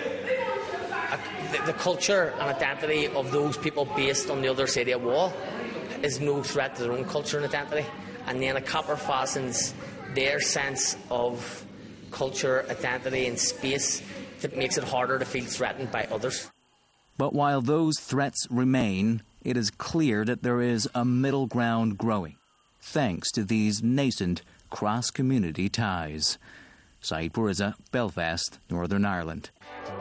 the culture and identity of those people based on the other side of a wall is no threat to their own culture and identity. And then a copper fastens their sense of culture, identity and space that makes it harder to feel threatened by others. But while those threats remain, it is clear that there is a middle ground growing, thanks to these nascent cross-community ties. Saeed Puriza, Belfast, Northern Ireland.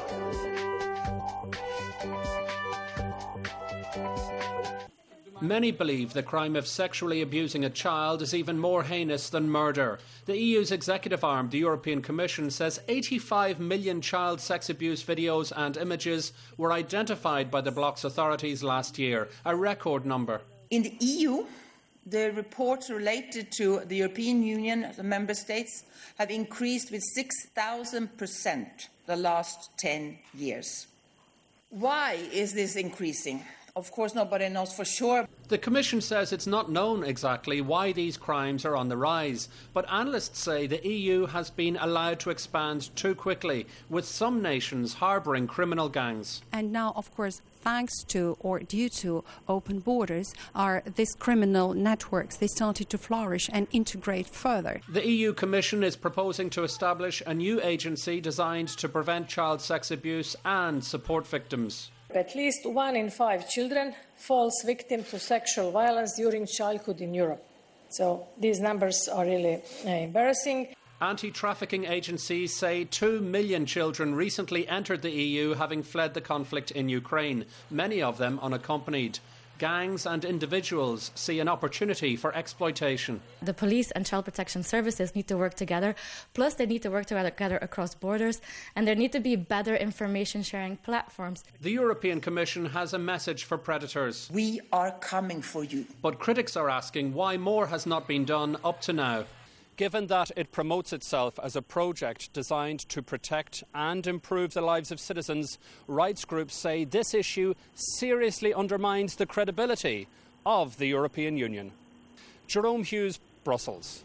Many believe the crime of sexually abusing a child is even more heinous than murder. The EU's executive arm, the European Commission, says 85 million child sex abuse videos and images were identified by the bloc's authorities last year, a record number. In the EU, the reports related to the European Union, the member states, have increased with 6,000% the last 10 years. Why is this increasing? Of course, nobody knows for sure. The Commission says it's not known exactly why these crimes are on the rise, but analysts say the EU has been allowed to expand too quickly, with some nations harbouring criminal gangs. And now, of course, thanks to or due to open borders, these criminal networks, they started to flourish and integrate further. The EU Commission is proposing to establish a new agency designed to prevent child sex abuse and support victims. At least 1 in 5 children falls victim to sexual violence during childhood in Europe. So these numbers are really embarrassing. Anti-trafficking agencies say 2 million children recently entered the EU having fled the conflict in Ukraine, many of them unaccompanied. Gangs and individuals see an opportunity for exploitation. The police and child protection services need to work together, plus they need to work together across borders, and there need to be better information sharing platforms. The European Commission has a message for predators. We are coming for you. But critics are asking why more has not been done up to now. Given that it promotes itself as a project designed to protect and improve the lives of citizens, rights groups say this issue seriously undermines the credibility of the European Union. Jerome Hughes, Brussels.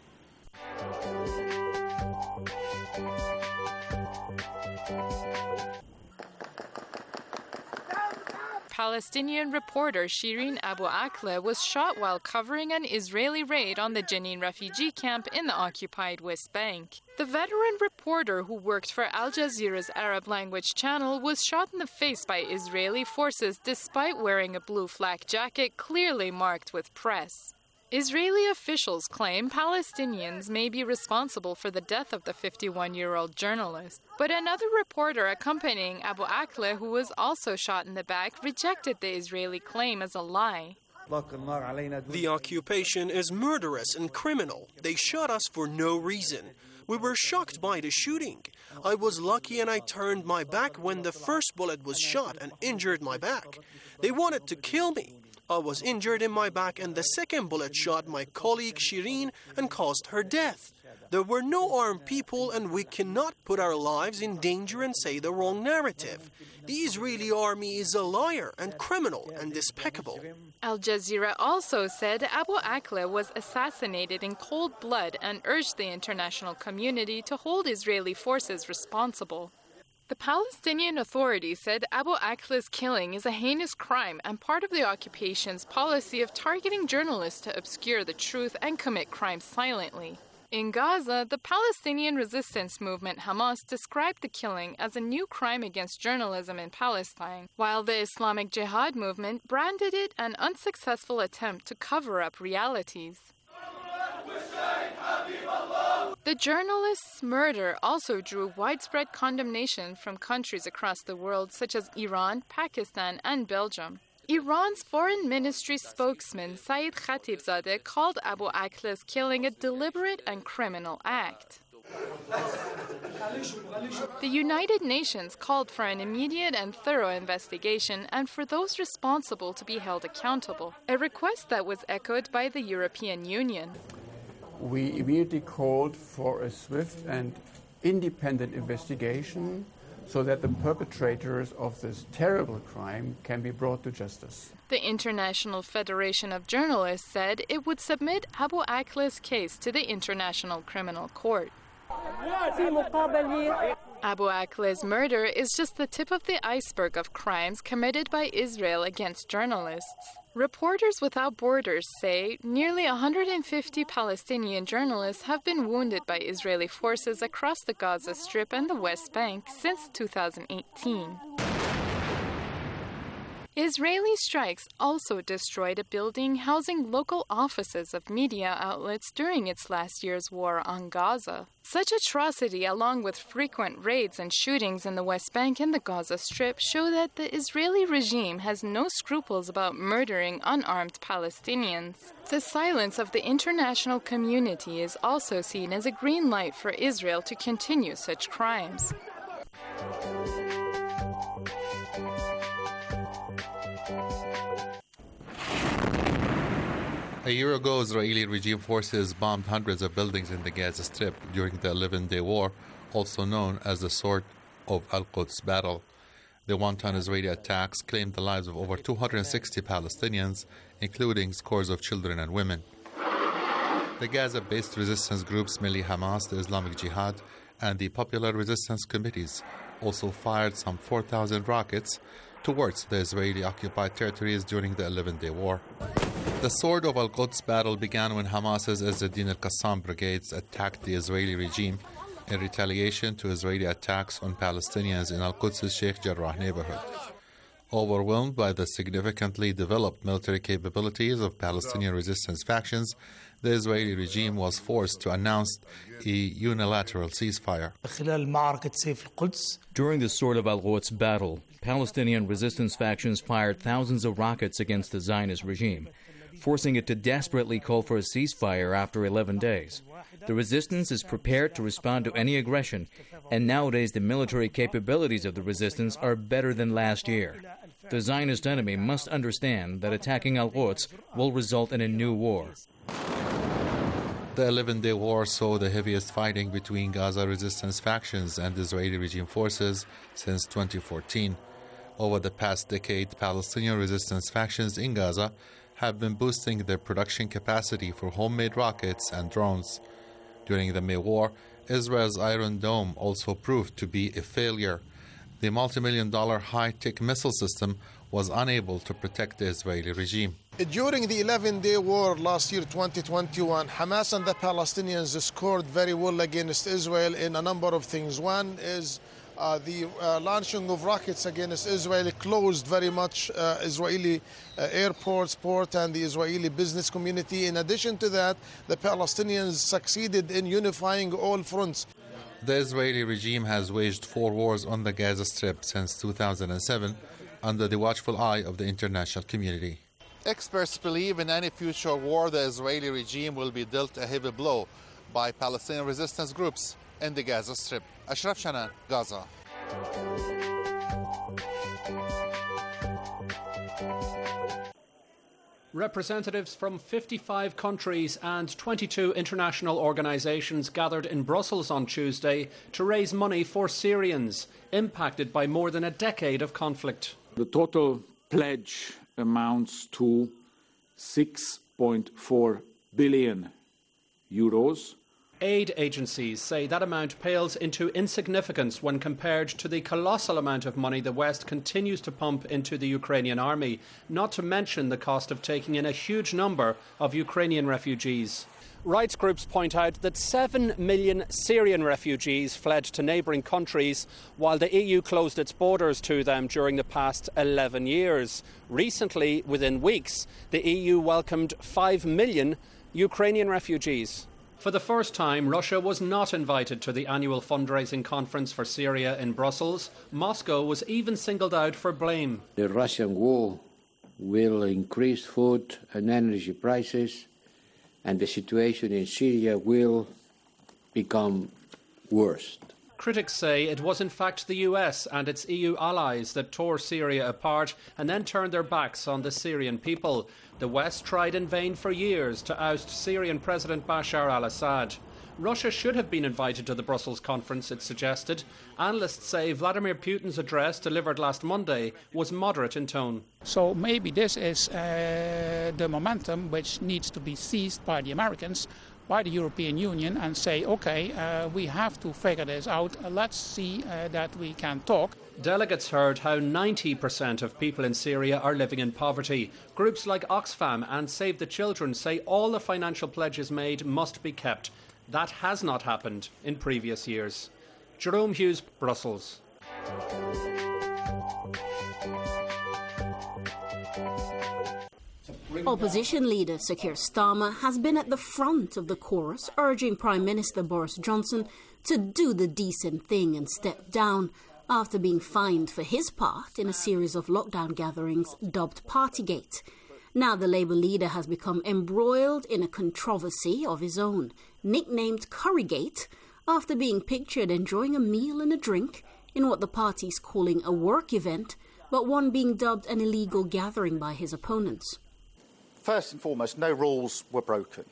Palestinian reporter Shireen Abu Akleh was shot while covering an Israeli raid on the Jenin refugee camp in the occupied West Bank. The veteran reporter who worked for Al Jazeera's Arab language channel was shot in the face by Israeli forces despite wearing a blue flak jacket clearly marked with press. Israeli officials claim Palestinians may be responsible for the death of the 51-year-old journalist. But another reporter accompanying Abu Akleh, who was also shot in the back, rejected the Israeli claim as a lie. The occupation is murderous and criminal. They shot us for no reason. We were shocked by the shooting. I was lucky and I turned my back when the first bullet was shot and injured my back. They wanted to kill me. I was injured in my back and the second bullet shot my colleague Shireen and caused her death. There were no armed people, and we cannot put our lives in danger and say the wrong narrative. The Israeli army is a liar and criminal and despicable. Al Jazeera also said Abu Akleh was assassinated in cold blood and urged the international community to hold Israeli forces responsible. The Palestinian Authority said Abu Akleh's killing is a heinous crime and part of the occupation's policy of targeting journalists to obscure the truth and commit crimes silently. In Gaza, the Palestinian resistance movement Hamas described the killing as a new crime against journalism in Palestine, while the Islamic Jihad movement branded it an unsuccessful attempt to cover up realities. The journalist's murder also drew widespread condemnation from countries across the world such as Iran, Pakistan, and Belgium. Iran's foreign ministry spokesman Saeed Khatibzadeh called Abu Akleh's killing a deliberate and criminal act. The United Nations called for an immediate and thorough investigation and for those responsible to be held accountable, a request that was echoed by the European Union. We immediately called for a swift and independent investigation so that the perpetrators of this terrible crime can be brought to justice. The International Federation of Journalists said it would submit Abu Akleh's case to the International Criminal Court. Abu Akleh's murder is just the tip of the iceberg of crimes committed by Israel against journalists. Reporters Without Borders say nearly 150 Palestinian journalists have been wounded by Israeli forces across the Gaza Strip and the West Bank since 2018. Israeli strikes also destroyed a building housing local offices of media outlets during its last year's war on Gaza. Such atrocity, along with frequent raids and shootings in the West Bank and the Gaza Strip, show that the Israeli regime has no scruples about murdering unarmed Palestinians. The silence of the international community is also seen as a green light for Israel to continue such crimes. A year ago, Israeli regime forces bombed hundreds of buildings in the Gaza Strip during the 11-day war, also known as the Sword of Al-Quds battle. The wanton Israeli attacks claimed the lives of over 260 Palestinians, including scores of children and women. The Gaza-based resistance groups Milli Hamas, the Islamic Jihad, and the Popular Resistance Committees also fired some 4,000 rockets towards the Israeli-occupied territories during the 11-day war. The Sword of Al-Quds battle began when Hamas's Izz-ad-Din al-Qassam brigades attacked the Israeli regime in retaliation to Israeli attacks on Palestinians in Al-Quds' Sheikh Jarrah neighborhood. Overwhelmed by the significantly developed military capabilities of Palestinian resistance factions, the Israeli regime was forced to announce a unilateral ceasefire. During the Sword of Al-Quds battle, Palestinian resistance factions fired thousands of rockets against the Zionist regime, forcing it to desperately call for a ceasefire after 11 days. The resistance is prepared to respond to any aggression, and nowadays the military capabilities of the resistance are better than last year. The Zionist enemy must understand that attacking Al-Quds will result in a new war. The 11-day war saw the heaviest fighting between Gaza resistance factions and Israeli regime forces since 2014. Over the past decade, Palestinian resistance factions in Gaza have been boosting their production capacity for homemade rockets and drones. During the May War, Israel's Iron Dome also proved to be a failure. The multi-million-dollar high-tech missile system was unable to protect the Israeli regime. During the 11-day war last year, 2021, Hamas and the Palestinians scored very well against Israel in a number of things. One is the launching of rockets against Israel closed very much Israeli airports, port, and the Israeli business community. In addition to that, the Palestinians succeeded in unifying all fronts. The Israeli regime has waged 4 wars on the Gaza Strip since 2007 under the watchful eye of the international community. Experts believe in any future war, the Israeli regime will be dealt a heavy blow by Palestinian resistance groups in the Gaza Strip. Ashraf Shanan, Gaza. Representatives from 55 countries and 22 international organisations gathered in Brussels on Tuesday to raise money for Syrians impacted by more than a decade of conflict. The total pledge amounts to 6.4 billion euros. Aid agencies say that amount pales into insignificance when compared to the colossal amount of money the West continues to pump into the Ukrainian army, not to mention the cost of taking in a huge number of Ukrainian refugees. Rights groups point out that 7 million Syrian refugees fled to neighbouring countries while the EU closed its borders to them during the past 11 years. Recently, within weeks, the EU welcomed 5 million Ukrainian refugees. For the first time, Russia was not invited to the annual fundraising conference for Syria in Brussels. Moscow was even singled out for blame. The Russian war will increase food and energy prices, and the situation in Syria will become worse. Critics say it was in fact the US and its EU allies that tore Syria apart and then turned their backs on the Syrian people. The West tried in vain for years to oust Syrian President Bashar al-Assad. Russia should have been invited to the Brussels conference, it suggested. Analysts say Vladimir Putin's address delivered last Monday was moderate in tone. So maybe this is the momentum which needs to be seized by the Americans, by the European Union, and say, OK, we have to figure this out. Let's see that we can talk. Delegates heard how 90% of people in Syria are living in poverty. Groups like Oxfam and Save the Children say all the financial pledges made must be kept. That has not happened in previous years. Jerome Hughes, Brussels. Opposition leader Sir Keir Starmer has been at the front of the chorus, urging Prime Minister Boris Johnson to do the decent thing and step down after being fined for his part in a series of lockdown gatherings dubbed Partygate. Now the Labour leader has become embroiled in a controversy of his own, nicknamed Currygate, after being pictured enjoying a meal and a drink in what the party's calling a work event, but one being dubbed an illegal gathering by his opponents. First and foremost, no rules were broken.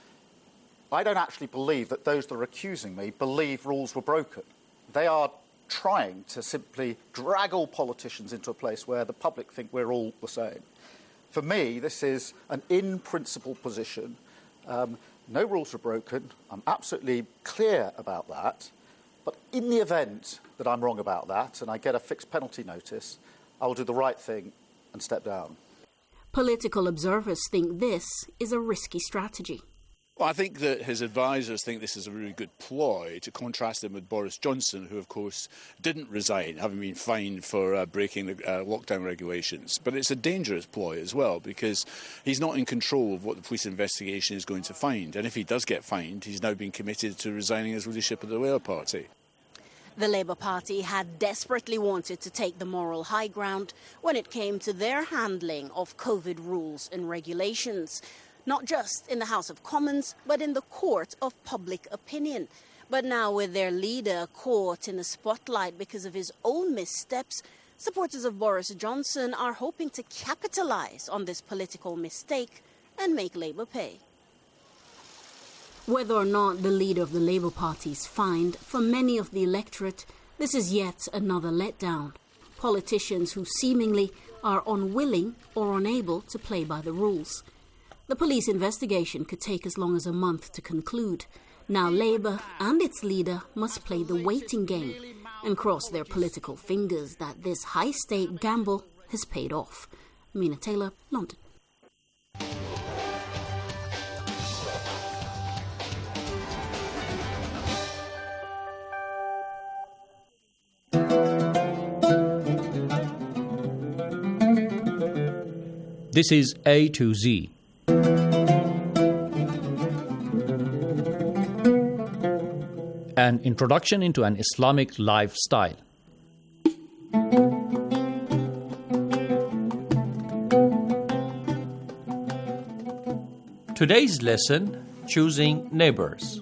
I don't actually believe that those that are accusing me believe rules were broken. They are trying to simply drag all politicians into a place where the public think we're all the same. For me, this is an in-principle position. No rules were broken. I'm absolutely clear about that. But in the event that I'm wrong about that and I get a fixed penalty notice, I will do the right thing and step down. Political observers think this is a risky strategy. Well, I think that his advisers think this is a really good ploy to contrast him with Boris Johnson, who, of course, didn't resign, having been fined for breaking the lockdown regulations. But it's a dangerous ploy as well, because he's not in control of what the police investigation is going to find. And if he does get fined, he's now been committed to resigning as leadership of the Labour Party. The Labour Party had desperately wanted to take the moral high ground when it came to their handling of COVID rules and regulations. Not just in the House of Commons, but in the court of public opinion. But now with their leader caught in the spotlight because of his own missteps, supporters of Boris Johnson are hoping to capitalise on this political mistake and make Labour pay. Whether or not the leader of the Labour Party is fined, for many of the electorate, this is yet another letdown. Politicians who seemingly are unwilling or unable to play by the rules. The police investigation could take as long as a month to conclude. Now Labour and its leader must play the waiting game and cross their political fingers that this high-stake gamble has paid off. Mina Taylor, London. This is A to Z. An introduction into an Islamic lifestyle. Today's lesson, choosing neighbors.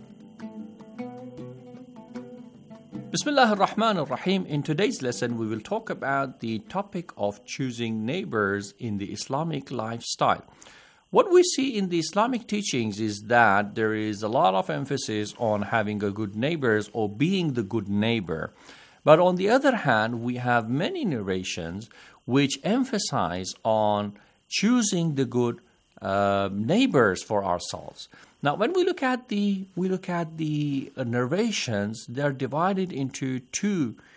Bismillah ar-Rahman ar-Rahim. In today's lesson, we will talk about the topic of choosing neighbors in the Islamic lifestyle. What we see in the Islamic teachings is that there is a lot of emphasis on having a good neighbors or being the good neighbor. But on the other hand, we have many narrations which emphasize on choosing the good neighbors for ourselves. Now, when we look at the narrations, they are divided into two